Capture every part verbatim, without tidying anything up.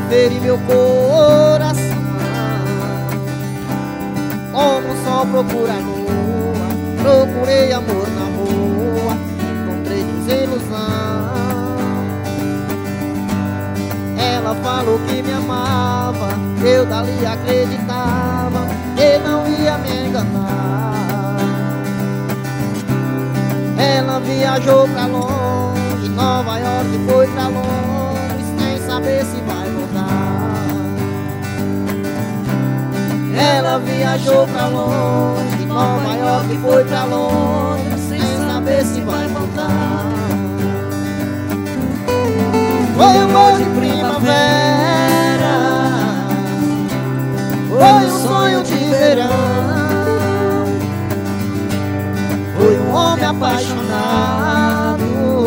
fere meu coração. Como o sol procura a lua, procurei amor na rua, encontrei desilusão. Ela falou que me amava, eu dali acreditava que não ia me enganar. Ela viajou pra longe, Nova York foi pra Londres, sem saber se vai voltar. Ela viajou pra longe, Nova York foi pra Londres, sem saber se vai voltar. Foi amor de primavera, foi um sonho de verão, foi um homem apaixonado,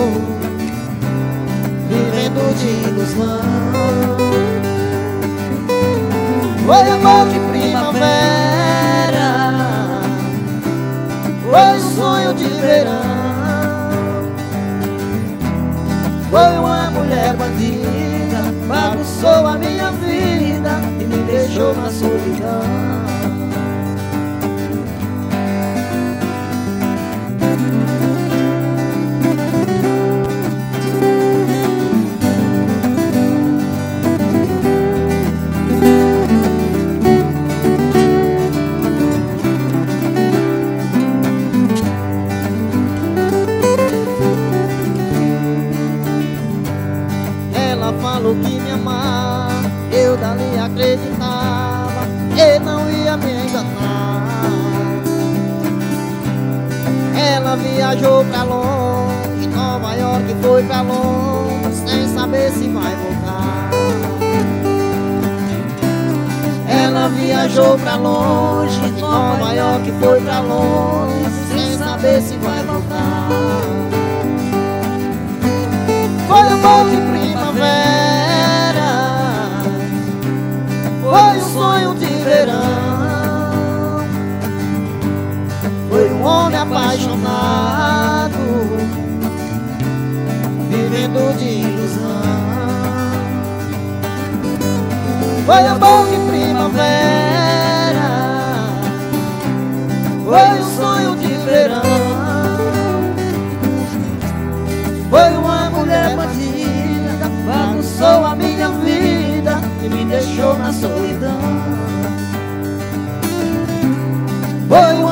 vivendo de ilusão. Foi amor de primavera, foi um sonho de verão, foi uma mulher bandida, bagunçou a minha vida e me deixou na solidão. Falou que me amava, eu dali acreditava que não ia me enganar. Ela viajou pra longe, Nova York foi pra Londres, sem saber se vai voltar. Ela viajou pra longe, Nova York foi pra Londres, sem saber se vai voltar. Foi amor de primavera, foi um sonho de verão, foi um homem apaixonado, vivendo de ilusão. Foi amor de primavera, foi um sonho de verão, foi uma mulher bandida, bagunçou a minha vida e me deixou na solidão. Foi